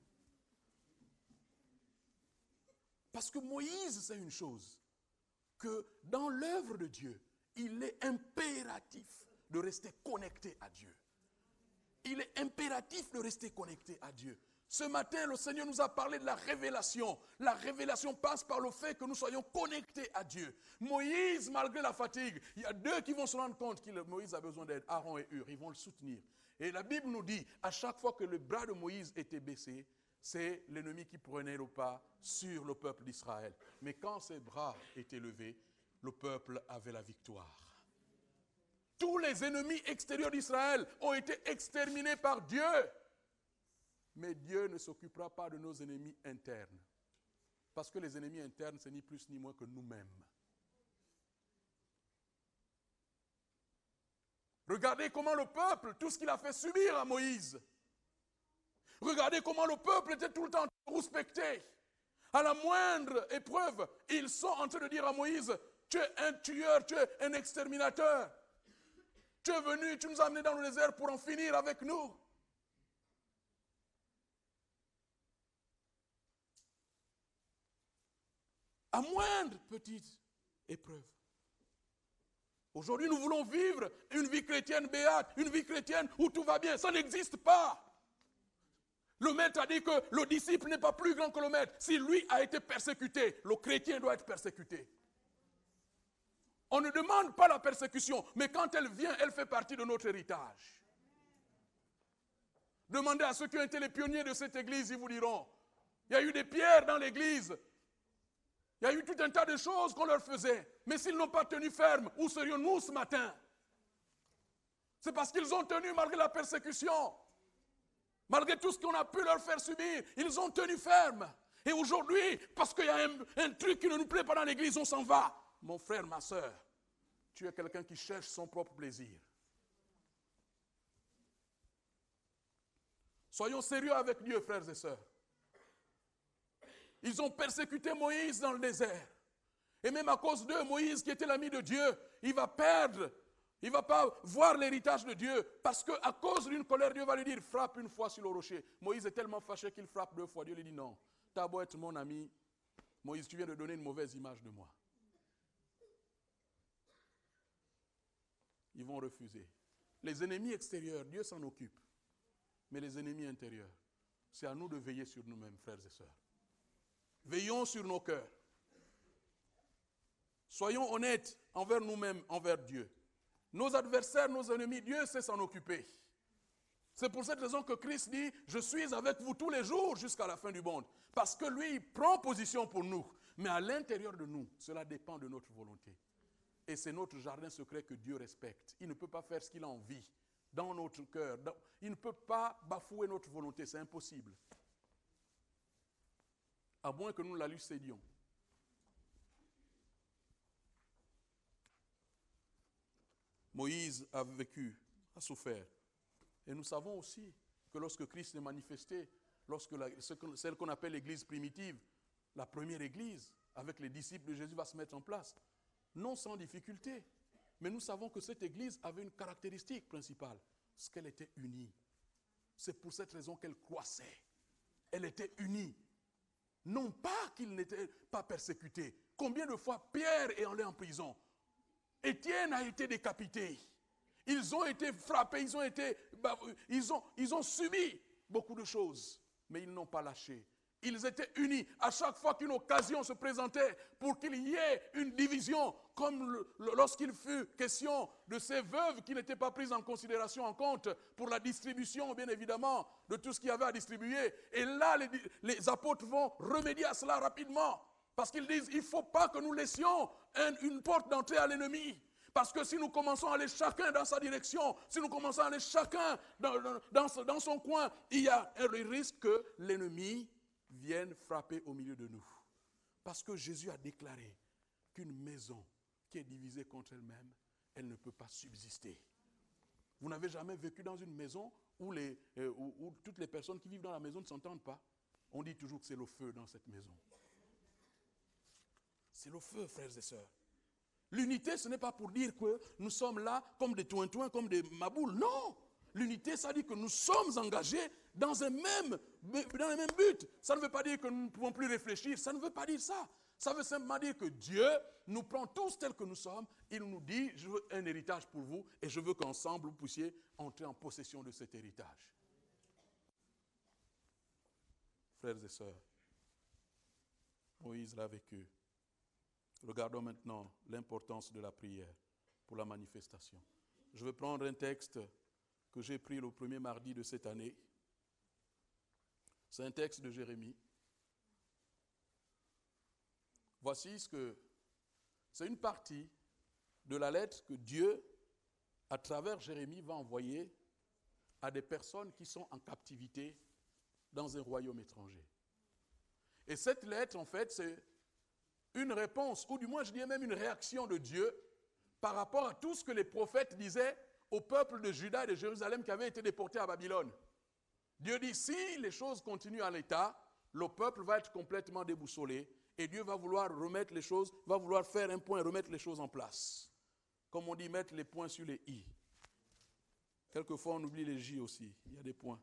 Parce que Moïse, c'est une chose, que dans l'œuvre de Dieu, il est impératif de rester connecté à Dieu. Il est impératif de rester connecté à Dieu. Ce matin, le Seigneur nous a parlé de la révélation. La révélation passe par le fait que nous soyons connectés à Dieu. Moïse, malgré la fatigue, il y a deux qui vont se rendre compte que Moïse a besoin d'aide, Aaron et Hur. Ils vont le soutenir. Et la Bible nous dit, à chaque fois que le bras de Moïse était baissé, c'est l'ennemi qui prenait le pas sur le peuple d'Israël. Mais quand ses bras étaient levés, le peuple avait la victoire. Tous les ennemis extérieurs d'Israël ont été exterminés par Dieu. Mais Dieu ne s'occupera pas de nos ennemis internes. Parce que les ennemis internes, c'est ni plus ni moins que nous-mêmes. Regardez comment le peuple, tout ce qu'il a fait subir à Moïse. Regardez comment le peuple était tout le temps rouspecté. À la moindre épreuve, ils sont en train de dire à Moïse, tu es un tueur, tu es un exterminateur. Tu es venu, tu nous as amenés dans le désert pour en finir avec nous. À moindre petite épreuve. Aujourd'hui, nous voulons vivre une vie chrétienne béate, une vie chrétienne où tout va bien. Ça n'existe pas. Le maître a dit que le disciple n'est pas plus grand que le maître. Si lui a été persécuté, le chrétien doit être persécuté. On ne demande pas la persécution, mais quand elle vient, elle fait partie de notre héritage. Demandez à ceux qui ont été les pionniers de cette église, ils vous diront, il y a eu des pierres dans l'église, il y a eu tout un tas de choses qu'on leur faisait, mais s'ils n'ont pas tenu ferme, où serions-nous ce matin? C'est parce qu'ils ont tenu malgré la persécution. Malgré tout ce qu'on a pu leur faire subir, ils ont tenu ferme. Et aujourd'hui, parce qu'il y a un, un truc qui ne nous plaît pas dans l'église, on s'en va. Mon frère, ma soeur, tu es quelqu'un qui cherche son propre plaisir. Soyons sérieux avec Dieu, frères et sœurs. Ils ont persécuté Moïse dans le désert. Et même à cause d'eux, Moïse, qui était l'ami de Dieu, il va perdre. Il ne va pas voir l'héritage de Dieu parce qu'à cause d'une colère, Dieu va lui dire, frappe une fois sur le rocher. Moïse est tellement fâché qu'il frappe deux fois. Dieu lui dit, non, tu as beau être mon ami, Moïse, tu viens de donner une mauvaise image de moi. Ils vont refuser. Les ennemis extérieurs, Dieu s'en occupe. Mais les ennemis intérieurs, c'est à nous de veiller sur nous-mêmes, frères et sœurs. Veillons sur nos cœurs. Soyons honnêtes envers nous-mêmes, envers Dieu. Nos adversaires, nos ennemis, Dieu sait s'en occuper. C'est pour cette raison que Christ dit, je suis avec vous tous les jours jusqu'à la fin du monde. Parce que lui, il prend position pour nous. Mais à l'intérieur de nous, cela dépend de notre volonté. Et c'est notre jardin secret que Dieu respecte. Il ne peut pas faire ce qu'il a envie dans notre cœur. Il ne peut pas bafouer notre volonté, c'est impossible. À moins que nous la lui cédions. Moïse a vécu, a souffert. Et nous savons aussi que lorsque Christ est manifesté, lorsque la, celle qu'on appelle l'église primitive, la première église, avec les disciples de Jésus va se mettre en place, non sans difficulté. Mais nous savons que cette église avait une caractéristique principale, c'est qu'elle était unie. C'est pour cette raison qu'elle croissait. Elle était unie. Non pas qu'il n'était pas persécuté. Combien de fois Pierre est allé en prison? Étienne a été décapité. Ils ont été frappés, ils ont, été, ils ont, ils ont subi beaucoup de choses, mais ils n'ont pas lâché. Ils étaient unis. À chaque fois qu'une occasion se présentait pour qu'il y ait une division, comme le, le, lorsqu'il fut question de ces veuves qui n'étaient pas prises en considération, en compte, pour la distribution, bien évidemment, de tout ce qu'il y avait à distribuer. Et là, les, les apôtres vont remédier à cela rapidement. Parce qu'ils disent, il ne faut pas que nous laissions un, une porte d'entrée à l'ennemi. Parce que si nous commençons à aller chacun dans sa direction, si nous commençons à aller chacun dans, dans, dans, dans son coin, il y a un risque que l'ennemi vienne frapper au milieu de nous. Parce que Jésus a déclaré qu'une maison qui est divisée contre elle-même, elle ne peut pas subsister. Vous n'avez jamais vécu dans une maison où, les, euh, où, où toutes les personnes qui vivent dans la maison ne s'entendent pas? On dit toujours que c'est le feu dans cette maison. C'est le feu, frères et sœurs. L'unité, ce n'est pas pour dire que nous sommes là comme des tointouins, comme des maboules. Non! L'unité, ça dit que nous sommes engagés dans, un même, dans le même but. Ça ne veut pas dire que nous ne pouvons plus réfléchir. Ça ne veut pas dire ça. Ça veut simplement dire que Dieu nous prend tous tels que nous sommes. Il nous dit, je veux un héritage pour vous et je veux qu'ensemble vous puissiez entrer en possession de cet héritage. Frères et sœurs, Moïse l'a vécu. Regardons maintenant l'importance de la prière pour la manifestation. Je vais prendre un texte que j'ai pris le premier mardi de cette année. C'est un texte de Jérémie. Voici ce que... C'est une partie de la lettre que Dieu, à travers Jérémie, va envoyer à des personnes qui sont en captivité dans un royaume étranger. Et cette lettre, en fait, c'est une réponse, ou du moins je dirais même une réaction de Dieu par rapport à tout ce que les prophètes disaient au peuple de Juda et de Jérusalem qui avait été déporté à Babylone. Dieu dit, si les choses continuent en l'état, le peuple va être complètement déboussolé et Dieu va vouloir remettre les choses, va vouloir faire un point et remettre les choses en place. Comme on dit, mettre les points sur les i. Quelquefois, on oublie les j aussi, il y a des points.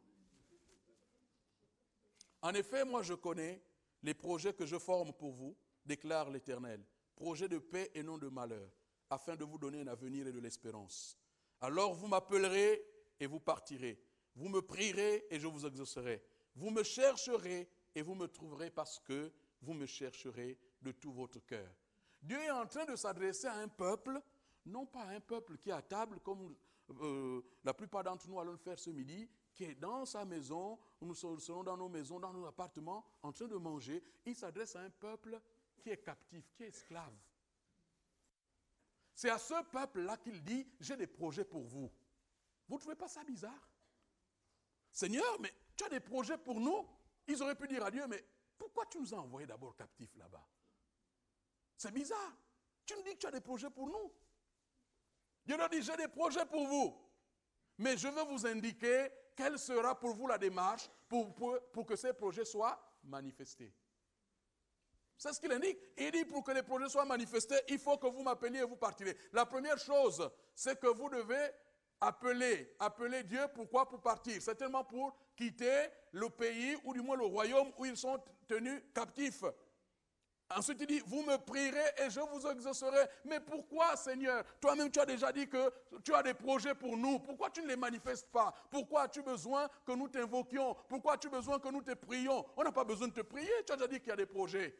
En effet, moi je connais les projets que je forme pour vous, déclare l'Éternel, projet de paix et non de malheur, afin de vous donner un avenir et de l'espérance. Alors vous m'appellerez et vous partirez. Vous me prierez et je vous exaucerai. Vous me chercherez et vous me trouverez parce que vous me chercherez de tout votre cœur. Dieu est en train de s'adresser à un peuple, non pas à un peuple qui est à table, comme euh, la plupart d'entre nous allons le faire ce midi, qui est dans sa maison, nous serons dans nos maisons, dans nos appartements, en train de manger. Il s'adresse à un peuple qui est captif, qui est esclave. C'est à ce peuple-là qu'il dit, j'ai des projets pour vous. Vous ne trouvez pas ça bizarre? Seigneur, mais tu as des projets pour nous? Ils auraient pu dire à Dieu, mais pourquoi tu nous as envoyés d'abord captifs là-bas? C'est bizarre. Tu nous dis que tu as des projets pour nous. Dieu leur dit, j'ai des projets pour vous. Mais je veux vous indiquer quelle sera pour vous la démarche pour, pour, pour que ces projets soient manifestés. C'est ce qu'il indique. Il dit, pour que les projets soient manifestés, il faut que vous m'appeliez et vous partirez. La première chose, c'est que vous devez appeler, appeler Dieu. Pourquoi? Pour partir. Certainement pour quitter le pays, ou du moins le royaume où ils sont tenus captifs. Ensuite, il dit, vous me prierez et je vous exaucerai. Mais pourquoi, Seigneur? Toi-même, tu as déjà dit que tu as des projets pour nous. Pourquoi tu ne les manifestes pas? Pourquoi as-tu besoin que nous t'invoquions? Pourquoi as-tu besoin que nous te prions? On n'a pas besoin de te prier. Tu as déjà dit qu'il y a des projets.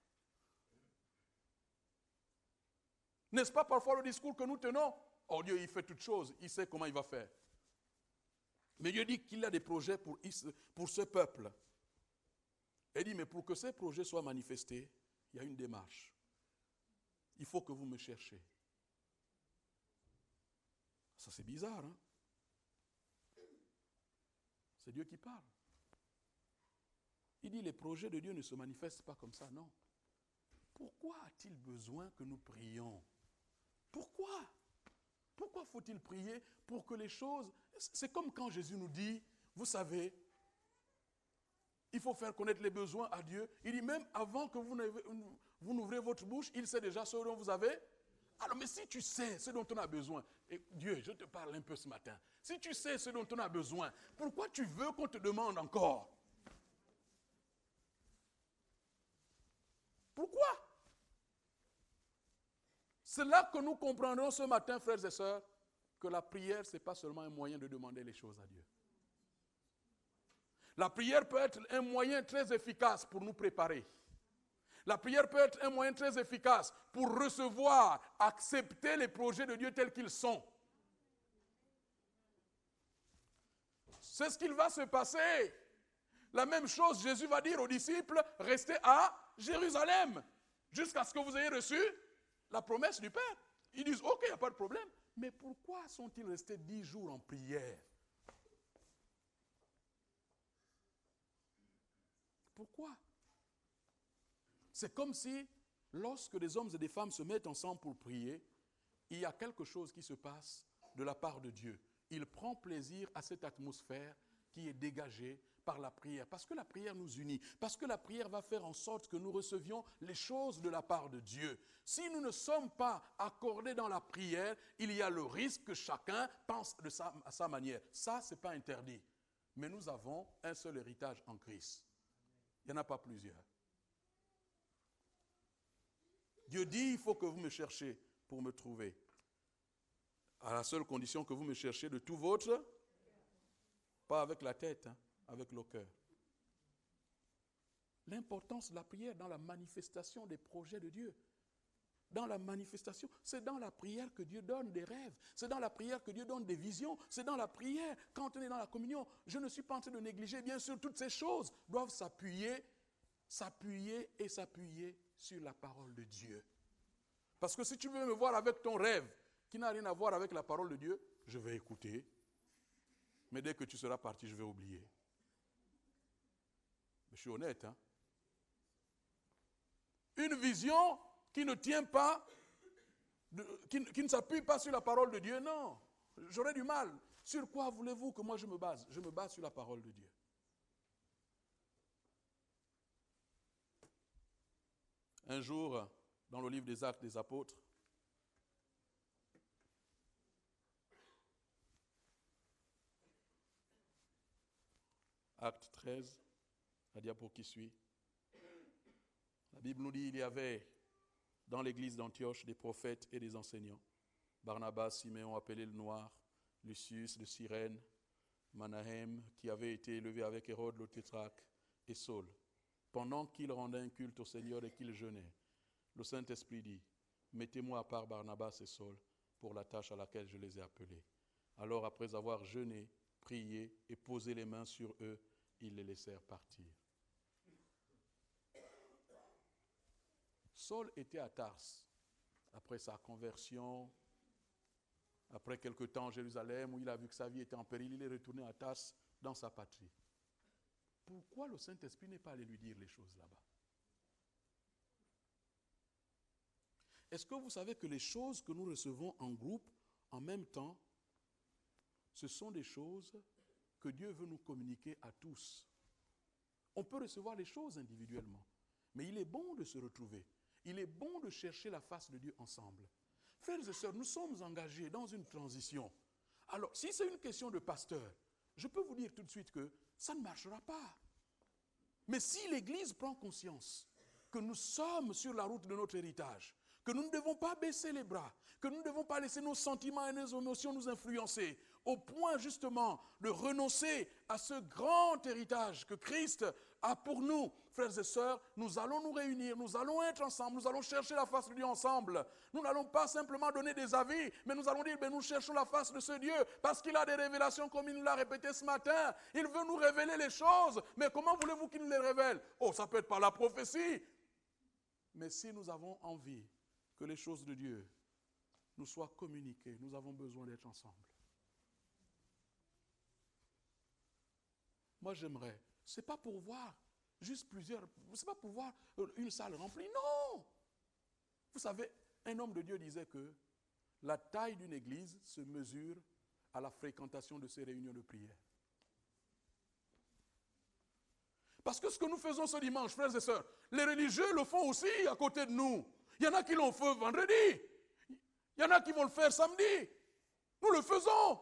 N'est-ce pas parfois le discours que nous tenons? Oh, Dieu, il fait toutes choses. Il sait comment il va faire. Mais Dieu dit qu'il a des projets pour, pour ce peuple. Il dit, mais pour que ces projets soient manifestés, il y a une démarche. Il faut que vous me cherchiez. Ça, c'est bizarre, hein? C'est Dieu qui parle. Il dit, les projets de Dieu ne se manifestent pas comme ça, non. Pourquoi a-t-il besoin que nous prions? Pourquoi? Pourquoi faut-il prier pour que les choses... C'est comme quand Jésus nous dit, vous savez, il faut faire connaître les besoins à Dieu. Il dit même avant que vous, vous n'ouvrez votre bouche, il sait déjà ce dont vous avez. Alors, mais si tu sais ce dont on a besoin, et Dieu, je te parle un peu ce matin, si tu sais ce dont on a besoin, pourquoi tu veux qu'on te demande encore? Pourquoi? C'est là que nous comprendrons ce matin, frères et sœurs, que la prière, ce n'est pas seulement un moyen de demander les choses à Dieu. La prière peut être un moyen très efficace pour nous préparer. La prière peut être un moyen très efficace pour recevoir, accepter les projets de Dieu tels qu'ils sont. C'est ce qu'il va se passer. La même chose, Jésus va dire aux disciples, restez à Jérusalem, jusqu'à ce que vous ayez reçu la promesse du Père. Ils disent, ok, il n'y a pas de problème. Mais pourquoi sont-ils restés dix jours en prière? Pourquoi? C'est comme si, lorsque des hommes et des femmes se mettent ensemble pour prier, il y a quelque chose qui se passe de la part de Dieu. Il prend plaisir à cette atmosphère qui est dégagée par la prière. Parce que la prière nous unit. Parce que la prière va faire en sorte que nous recevions les choses de la part de Dieu. Si nous ne sommes pas accordés dans la prière, il y a le risque que chacun pense de sa, à sa manière. Ça, ce n'est pas interdit. Mais nous avons un seul héritage en Christ. Il n'y en a pas plusieurs. Dieu dit, il faut que vous me cherchiez pour me trouver. À la seule condition que vous me cherchiez de tout votre, pas avec la tête, hein, avec le cœur. L'importance de la prière dans la manifestation des projets de Dieu. Dans la manifestation, c'est dans la prière que Dieu donne des rêves. C'est dans la prière que Dieu donne des visions. C'est dans la prière, quand on est dans la communion, je ne suis pas en train de négliger, bien sûr, toutes ces choses doivent s'appuyer, s'appuyer et s'appuyer sur la parole de Dieu. Parce que si tu veux me voir avec ton rêve, qui n'a rien à voir avec la parole de Dieu, je vais écouter. Mais dès que tu seras parti, je vais oublier. Mais je suis honnête, hein. Une vision qui ne tient pas, de, qui, qui ne s'appuie pas sur la parole de Dieu, non. J'aurais du mal. Sur quoi voulez-vous que moi je me base? Je me base sur la parole de Dieu. Un jour, dans le livre des Actes des Apôtres, Acte treize, la diapo qui suit, la Bible nous dit qu'il y avait dans l'église d'Antioche des prophètes et des enseignants. Barnabas, Siméon appelé le Noir, Lucius de Cyrène, Manahem, qui avait été élevé avec Hérode le tétrarque, et Saul. Pendant qu'il rendait un culte au Seigneur et qu'il jeûnait, le Saint-Esprit dit, « Mettez-moi à part Barnabas et Saul pour la tâche à laquelle je les ai appelés. » Alors, après avoir jeûné, prié et posé les mains sur eux, ils les laissèrent partir. Saul était à Tarse, après sa conversion, après quelque temps à Jérusalem, où il a vu que sa vie était en péril, il est retourné à Tarse, dans sa patrie. Pourquoi le Saint-Esprit n'est pas allé lui dire les choses là-bas? Est-ce que vous savez que les choses que nous recevons en groupe, en même temps, ce sont des choses que Dieu veut nous communiquer à tous? On peut recevoir les choses individuellement, mais il est bon de se retrouver. Il est bon de chercher la face de Dieu ensemble. Frères et sœurs, nous sommes engagés dans une transition. Alors, si c'est une question de pasteur, je peux vous dire tout de suite que ça ne marchera pas. Mais si l'Église prend conscience que nous sommes sur la route de notre héritage, que nous ne devons pas baisser les bras, que nous ne devons pas laisser nos sentiments et nos émotions nous influencer, au point justement de renoncer à ce grand héritage que Christ a pour nous, frères et sœurs, nous allons nous réunir, nous allons être ensemble, nous allons chercher la face de Dieu ensemble. Nous n'allons pas simplement donner des avis, mais nous allons dire, ben, nous cherchons la face de ce Dieu, parce qu'il a des révélations comme il nous l'a répété ce matin. Il veut nous révéler les choses, mais comment voulez-vous qu'il nous les révèle? Oh, ça peut être par la prophétie. Mais si nous avons envie que les choses de Dieu nous soient communiquées, nous avons besoin d'être ensemble. Moi, j'aimerais, ce n'est pas pour voir juste plusieurs, ce n'est pas pour voir une salle remplie, non. Vous savez, un homme de Dieu disait que la taille d'une église se mesure à la fréquentation de ses réunions de prière. Parce que ce que nous faisons ce dimanche, frères et sœurs, les religieux le font aussi à côté de nous. Il y en a qui l'ont fait vendredi. Il y en a qui vont le faire samedi. Nous le faisons.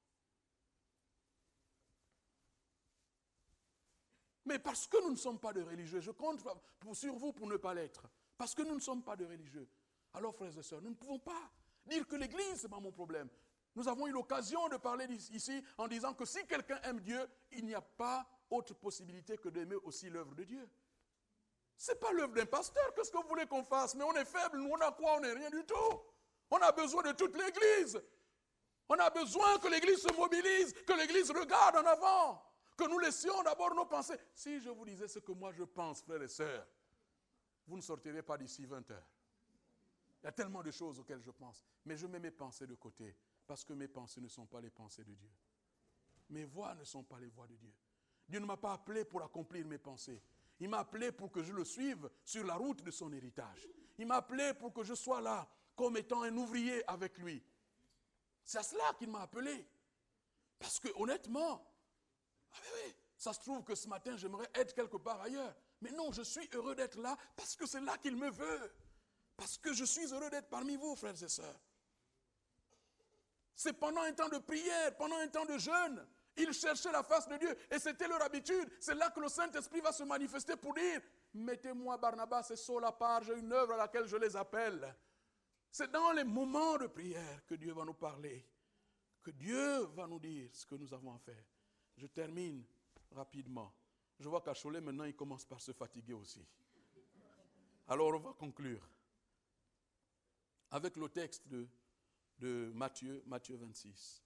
Mais parce que nous ne sommes pas de religieux, je compte sur vous pour ne pas l'être. Parce que nous ne sommes pas de religieux. Alors, frères et sœurs, nous ne pouvons pas dire que l'Église, ce n'est pas mon problème. Nous avons eu l'occasion de parler ici en disant que si quelqu'un aime Dieu, il n'y a pas autre possibilité que d'aimer aussi l'œuvre de Dieu. Ce n'est pas l'œuvre d'un pasteur, qu'est-ce que vous voulez qu'on fasse? Mais on est faible, nous on a quoi? On n'est rien du tout. On a besoin de toute l'Église. On a besoin que l'Église se mobilise, que l'Église regarde en avant, que nous laissions d'abord nos pensées. Si je vous disais ce que moi je pense, frères et sœurs, vous ne sortirez pas d'ici vingt heures. Il y a tellement de choses auxquelles je pense, mais je mets mes pensées de côté, parce que mes pensées ne sont pas les pensées de Dieu. Mes voix ne sont pas les voix de Dieu. Dieu ne m'a pas appelé pour accomplir mes pensées. Il m'a appelé pour que je le suive sur la route de son héritage. Il m'a appelé pour que je sois là comme étant un ouvrier avec lui. C'est à cela qu'il m'a appelé. Parce que honnêtement, ah oui, oui, ça se trouve que ce matin j'aimerais être quelque part ailleurs. Mais non, je suis heureux d'être là parce que c'est là qu'il me veut. Parce que je suis heureux d'être parmi vous, frères et sœurs. C'est pendant un temps de prière, pendant un temps de jeûne. Ils cherchaient la face de Dieu et c'était leur habitude. C'est là que le Saint-Esprit va se manifester pour dire, mettez-moi Barnabas et Saul à part, j'ai une œuvre à laquelle je les appelle. C'est dans les moments de prière que Dieu va nous parler, que Dieu va nous dire ce que nous avons à faire. Je termine rapidement. Je vois qu'à Cholet, maintenant, il commence par se fatiguer aussi. Alors, on va conclure avec le texte de, de Matthieu, Matthieu vingt-six.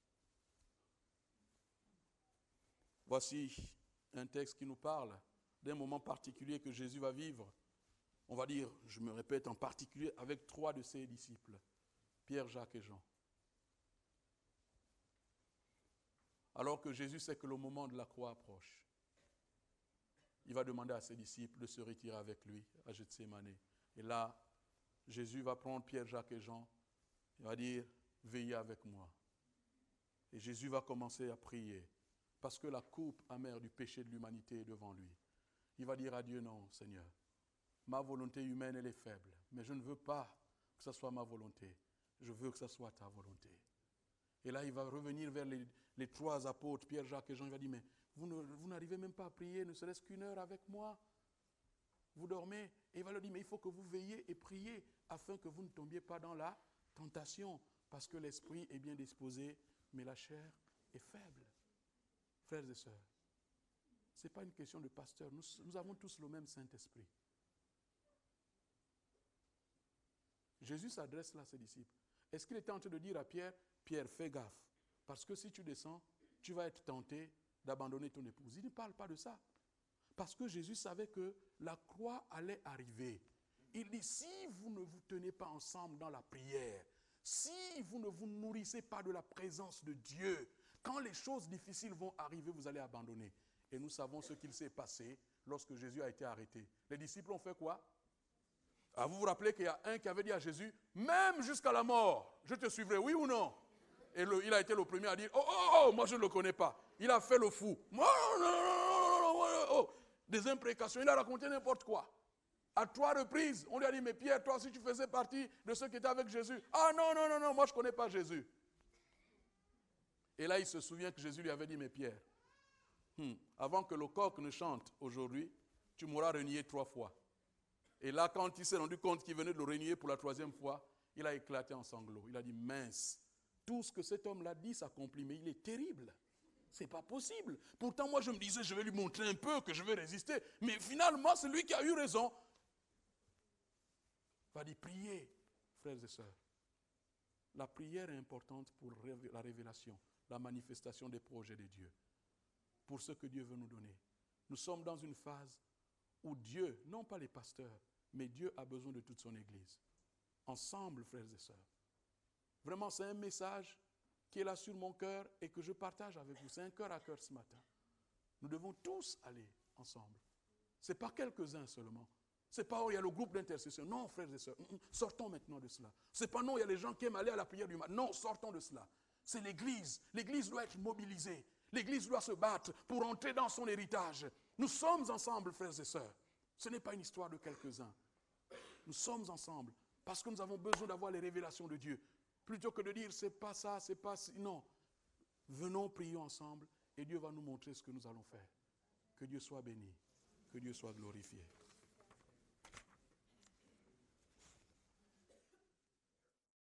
Voici un texte qui nous parle d'un moment particulier que Jésus va vivre. On va dire, je me répète, en particulier avec trois de ses disciples, Pierre, Jacques et Jean. Alors que Jésus sait que le moment de la croix approche, il va demander à ses disciples de se retirer avec lui à Gethsémani. Et là, Jésus va prendre Pierre, Jacques et Jean. Il va dire, veillez avec moi. Et Jésus va commencer à prier. Parce que la coupe amère du péché de l'humanité est devant lui. Il va dire à Dieu, non, Seigneur, ma volonté humaine, elle est faible. Mais je ne veux pas que ce soit ma volonté. Je veux que ce soit ta volonté. Et là, il va revenir vers les, les trois apôtres, Pierre, Jacques et Jean. Il va dire, mais vous, ne, vous n'arrivez même pas à prier, ne serait-ce qu'une heure avec moi. Vous dormez. Et il va leur dire, mais il faut que vous veilliez et priez afin que vous ne tombiez pas dans la tentation. Parce que l'esprit est bien disposé, mais la chair est faible. frères et sœurs, ce n'est pas une question de pasteur. Nous, nous avons tous le même Saint-Esprit. Jésus s'adresse là à ses disciples. Est-ce qu'il était en train de dire à Pierre, Pierre, fais gaffe, parce que si tu descends, tu vas être tenté d'abandonner ton épouse. Il ne parle pas de ça. Parce que Jésus savait que la croix allait arriver. Il dit, si vous ne vous tenez pas ensemble dans la prière, si vous ne vous nourrissez pas de la présence de Dieu, quand les choses difficiles vont arriver, vous allez abandonner. Et nous savons ce qu'il s'est passé lorsque Jésus a été arrêté. Les disciples ont fait quoi? Ah, vous vous rappelez qu'il y a un qui avait dit à Jésus, même jusqu'à la mort, je te suivrai, oui ou non? Et le, il a été le premier à dire, oh, oh, oh, moi je ne le connais pas. Il a fait le fou. Oh, non, non, non, non, oh. Des imprécations, il a raconté n'importe quoi. À trois reprises, on lui a dit, mais Pierre, toi aussi tu faisais partie de ceux qui étaient avec Jésus. Ah non, non, non, non, moi je ne connais pas Jésus. Et là, il se souvient que Jésus lui avait dit, mais Pierre, hmm, avant que le coq ne chante aujourd'hui, tu m'auras renié trois fois. Et là, quand il s'est rendu compte qu'il venait de le renier pour la troisième fois, il a éclaté en sanglots. Il a dit, mince, tout ce que cet homme-là dit s'accomplit, mais il est terrible. C'est pas possible. Pourtant, moi, je me disais, je vais lui montrer un peu que je vais résister. Mais finalement, c'est lui qui a eu raison. Il va dire, priez, frères et sœurs. La prière est importante pour la révélation, la manifestation des projets de Dieu, pour ce que Dieu veut nous donner. Nous sommes dans une phase où Dieu, non pas les pasteurs, mais Dieu a besoin de toute son Église. Ensemble, frères et sœurs. Vraiment, c'est un message qui est là sur mon cœur et que je partage avec vous. C'est un cœur à cœur ce matin. Nous devons tous aller ensemble. Ce n'est pas quelques-uns seulement. Ce n'est pas, oh, il y a le groupe d'intercession. Non, frères et sœurs, sortons maintenant de cela. Ce n'est pas, non, il y a les gens qui aiment aller à la prière du matin. Non, sortons de cela. C'est l'Église. L'Église doit être mobilisée. L'Église doit se battre pour entrer dans son héritage. Nous sommes ensemble, frères et sœurs. Ce n'est pas une histoire de quelques-uns. Nous sommes ensemble parce que nous avons besoin d'avoir les révélations de Dieu. Plutôt que de dire, c'est pas ça, c'est pas ça. Non. Venons, prions ensemble et Dieu va nous montrer ce que nous allons faire. Que Dieu soit béni. Que Dieu soit glorifié.